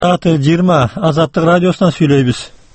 Saat 20 Azаттык радиосунан сүйлөйбүз.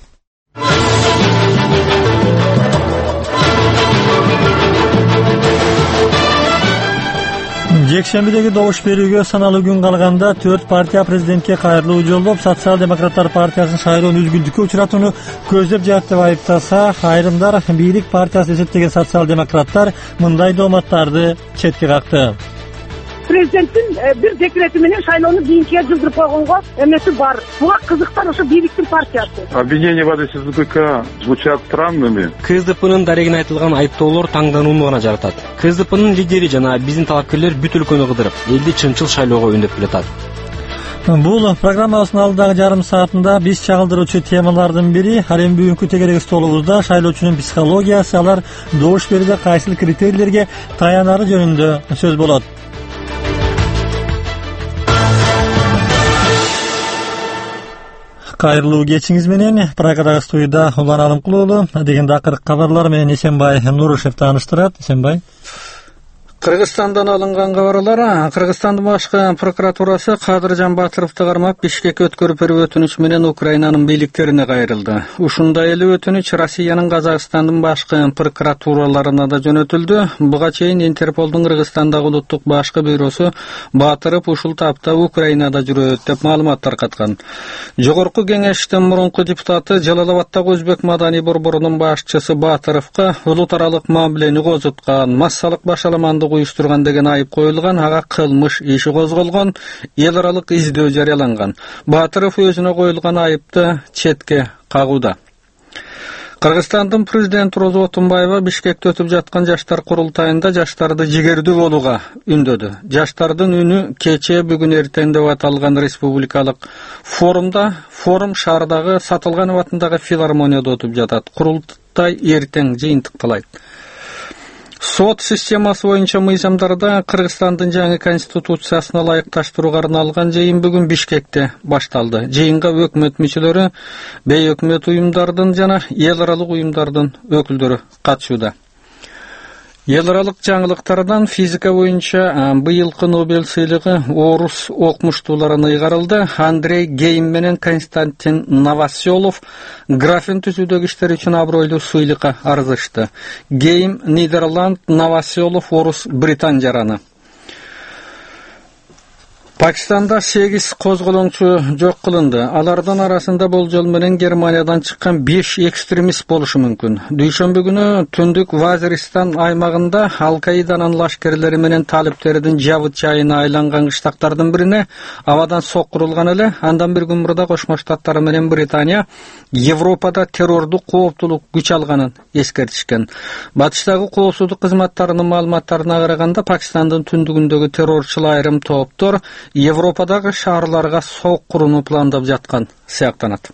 Жекшембидеги добуш берүүгө саналуу күн калганда 4 партия президентке кайрылуу жолдоп, Социал-демократтар партиясынын шайлоону үзгүлтүккө учуратууну көздөп жатат деп айыптаса, айрымдар Бийлик партиясы эсептеген социал-демократтар мындай дооматтарды четке какты. Президенттин бир декрети менен шайлоону кийинкиге жылдырып койгонго эмеси бар. Буга кызыктар ошо бийликтин партиясы. Обвинения в адрес СДПК звучат странными. КСДПнын дарегине айтылган айыптоолор таңданууну гана жаратат. КСДПнын лидери жана биздин талапкерлер бүт өлкөнү кыдырып, элди чынчыл шайлоого үндөп келатат. Бул программабыздын алдыдагы жарым саатында биз чагылдыруучу темалардын бири, ал эми бүгүнкү тегерек столубузда шайлоочунун психологиясы, алар добуш берүүдө кайсыл критерийлерге таянары жөнүндө сөз болот. Кайрылуу кечиңиз менен Прагадагы студияда Улан Алымкулуулу деген акыркы кабарлар менен Эсенбай Нурушев тааныштырат. Эсенбай. Кыргызстандан алынган кабарлар. Кыргызстандын башкы прокуратурасы Кадыржан Батыровду кармап Бишкекке өткөрүп берүү өтүнүчү менен Украинанын бийликтерине кайрылды. Ушундай эле өтүнүч Россиянын Казакстандын башкы прокуратураларына да жөнөтүлдү. Буга чейин Интерполдун Кыргызстандагы улуттук башкы бюросу Батыров ушул тапта Украинада жүрөт деп маалымат таркаткан. Жогорку кеңештин мурунку депутаты Жалалабаддагы Өзбек маданий борборунун башчысы Батыровго улут аралык мамилени козуткан, массалык башаламанды уюштурган деген айып коюлган, ага кылмыш иши козголгон, эл аралык издөө жарыяланган. Батыров өзүнө коюлган айыпты четке кагууда. Кыргызстандын президенти Роза Отунбаева Бишкекте өтүп жаткан жаштар курултайында жаштарды жигердүү болууга үндөдү. Жаштардын үнү кече бүгүн эртең деп аталган республикалык форум шаардагы Сатылганов атындагы филармонияда өтүп жатат. Курултай эртең жыйынтыкталат. Сот системасы боюнча мыйзамдарда Кыргызстандын жаңы конституциясына ылайыкташтырууга арналган жыйын бүгүн Бишкекте башталды. Жыйынга өкмөт мүчөлөрү, бейөкмөт уюмдардын жана эл аралык уюмдардын өкүлдөрү катышууда. Эл аралык жаңылыктардан физика боюнча быйылкы Нобель сыйлыгы орус окумуштууларына ыйгарылды. Андрей Гейм менен Константин Новоселов графин түзүүдөгү иштери үчүн абройлуу сыйлыкка арызышты. Гейм Нидерланд, Новоселов орус Британ жараны. Пакистанда 8 козголоңчу жок кылынды. Алардын арасында болжол менен Германиядан чыккан 5 экстремист болушу мүмкүн. Дүйшөмбү күнү түндүк Вазиристан аймагында Ал-Каиданын лашкерлери менен талиптердин жабыт чайына айланган кыштактардын бирине абадан соккурулган эле. Андан бир күн мурда Кошмо Штаттар менен Британия Европада террордук кооптулук күч алганын эскертишкен. Батыштагы коопсуздук кызматтарынын маалыматтарына караганда, Пакистандын түндүгүндөгү террорчул айрым топтор Европадагы шаарларга соккуруну пландап жаткан сыяктанат.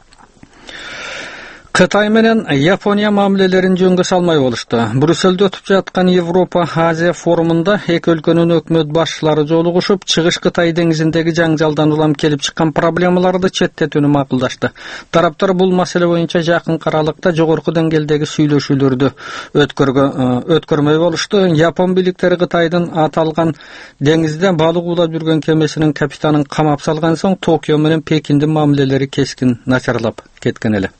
Кытай менен Япония мамилелерин жөнгө салмай болушту. Брюссельде өтүп жаткан Европа-Азия форумунда эки өлкөнүн өкмөт башчылары жолугушуп, Чыгыш Кытай деңизиндеги жаңжалдан улам келип чыккан проблемаларды четтетүүнү макулдашты. Тараптар бул маселе боюнча жакын аралыкта жогорку деңгээлдеги сүйлөшүүлөрдү өткөрмөй болушту. Япон бийликтери Кытайдын аталган деңизде балык уулап жүргөн кемесинин капитанын камап салган соң Токио менен Пекиндин мамилелери кескин начарлап кеткен эле.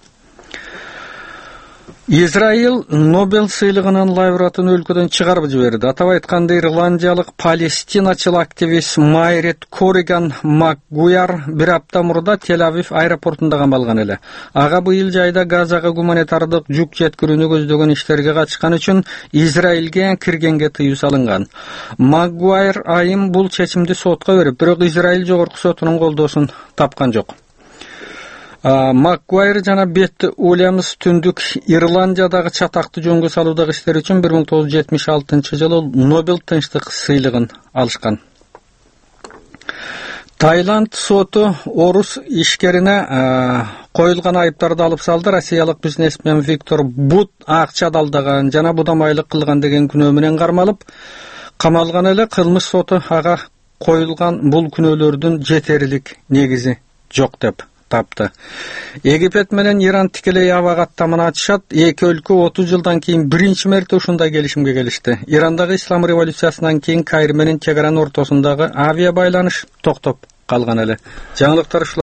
Израиль Нобель сыйлыгынын лауреатын өлкөдөн чыгарып жиберди. Атап айтканда, ирландиялык палестиначыл активист Майрет Корриган Макгуяр бир апта мурда Тель-Авив аэропортунда камалган эле. Ага быйыл жайда Газага гуманитардык жүк жеткирүүнү көздөгөн иштерге катышкан үчүн Израилге киргенге тыюу салынган. Макгуайр айым бул чечимди сотко берип, бирок Израиль жогорку сотунун колдоосун тапкан жок. Макгуайр жана Бетти Уильямс түндүк Ирландиядагы чатакты жөнгө салуудагы иштери үчүн 1976-жылы Нобель тынчтык сыйлыгын алышкан. Таиланд соту орус ишкерине коюлган айыптарды алып салды. Россиялык бизнесмен Виктор Бут акча далдаган жана будамайлык кылган деген күнөө менен кармалып камалган эле. Кылмыш соту ага коюлган бул күнөөлөрдүн жетерлик негизи жок деп тапты. Египет менен Иран тикелей аба каттаманы ачышат. Эки өлкө 30 жылдан кийин биринчи мерте ушундай келишимге келишти. Ирандагы ислам революциясынан кийин Кайр менен Тегеран ортосундагы авиа байланыш токтоп калган эле. Жаңылыктар